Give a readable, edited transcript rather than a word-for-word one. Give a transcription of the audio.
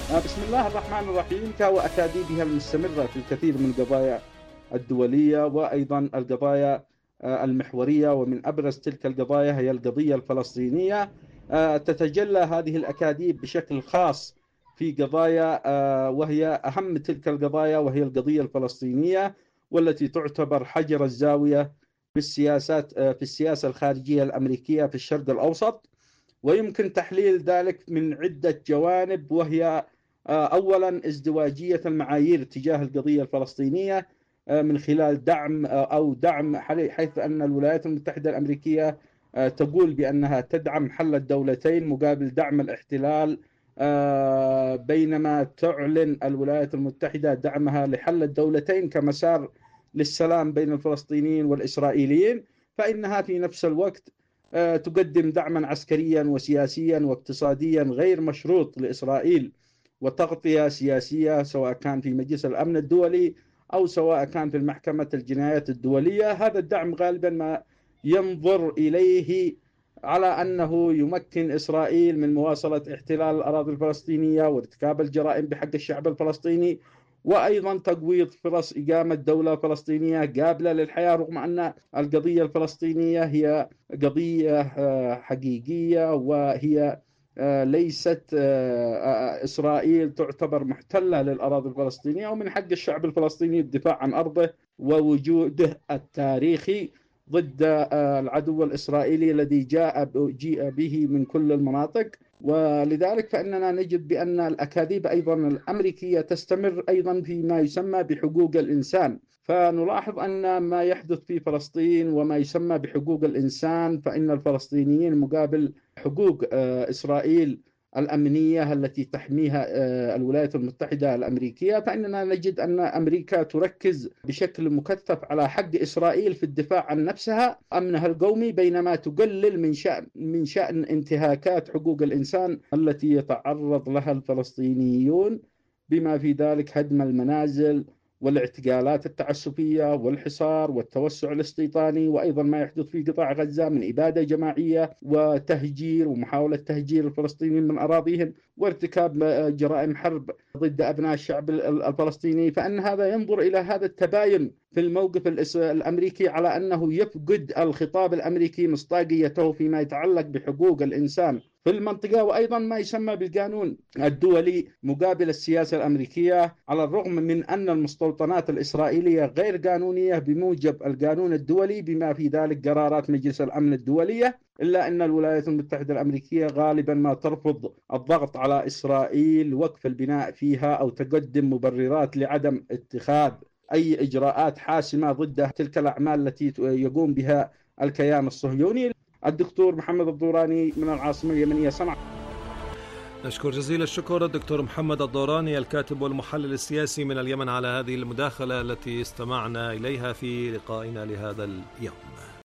بسم الله الرحمن الرحيم. وأكاذيبها المستمرة في الكثير من القضايا الدولية وأيضا القضايا المحورية، ومن أبرز تلك القضايا هي القضية الفلسطينية. تتجلى هذه الأكاذيب بشكل خاص في قضايا وهي أهم تلك القضايا، وهي القضية الفلسطينية، والتي تعتبر حجر الزاوية في السياسة الخارجية الأمريكية في الشرق الأوسط. ويمكن تحليل ذلك من عدة جوانب، وهي أولا ازدواجية المعايير تجاه القضية الفلسطينية من خلال دعم حيث أن الولايات المتحدة الأمريكية تقول بأنها تدعم حل الدولتين مقابل دعم الاحتلال، بينما تعلن الولايات المتحدة دعمها لحل الدولتين كمسار للسلام بين الفلسطينيين والإسرائيليين. فإنها في نفس الوقت تقدم دعما عسكريا وسياسيا واقتصاديا غير مشروط لإسرائيل، وتغطية سياسية سواء كان في مجلس الأمن الدولي أو سواء كان في المحكمة الجنايات الدولية. هذا الدعم غالبا ما ينظر إليه على أنه يمكن إسرائيل من مواصلة احتلال الأراضي الفلسطينية وارتكاب الجرائم بحق الشعب الفلسطيني، وأيضا تقويض فرص إقامة دولة فلسطينية قابلة للحياة، رغم أن القضية الفلسطينية هي قضية حقيقية، وهي ليست إسرائيل تعتبر محتلة للأراضي الفلسطينية، ومن حق الشعب الفلسطيني الدفاع عن أرضه ووجوده التاريخي ضد العدو الإسرائيلي الذي جيء به من كل المناطق. ولذلك فإننا نجد بأن الأكاذيب أيضا الأمريكية تستمر أيضا فيما يسمى بحقوق الإنسان. فنلاحظ أن ما يحدث في فلسطين وما يسمى بحقوق الإنسان، فإن الفلسطينيين مقابل حقوق إسرائيل الأمنية التي تحميها الولايات المتحدة الأمريكية، فإننا نجد أن أمريكا تركز بشكل مكثف على حق إسرائيل في الدفاع عن نفسها أمنها القومي، بينما تقلل من شأن انتهاكات حقوق الإنسان التي يتعرض لها الفلسطينيون، بما في ذلك هدم المنازل والاعتقالات التعسفية والحصار والتوسع الاستيطاني، وأيضا ما يحدث في قطاع غزة من إبادة جماعية وتهجير ومحاولة تهجير الفلسطينيين من أراضيهم وارتكاب جرائم حرب ضد أبناء الشعب الفلسطيني. فإن هذا ينظر إلى هذا التباين في الموقف الأمريكي على أنه يفقد الخطاب الأمريكي مصداقيته فيما يتعلق بحقوق الإنسان في المنطقة، وأيضا ما يسمى بالقانون الدولي مقابل السياسة الأمريكية، على الرغم من أن المستوطنات الإسرائيلية غير قانونية بموجب القانون الدولي بما في ذلك قرارات مجلس الأمن الدولية، إلا أن الولايات المتحدة الأمريكية غالبا ما ترفض الضغط على إسرائيل وقف البناء فيها أو تقدم مبررات لعدم اتخاذ أي إجراءات حاسمة ضد تلك الأعمال التي يقوم بها الكيان الصهيوني. الدكتور محمد الضوراني من العاصمة اليمنية صنعاء. نشكر جزيل الشكر الدكتور محمد الضوراني الكاتب والمحلل السياسي من اليمن على هذه المداخلة التي استمعنا إليها في لقائنا لهذا اليوم.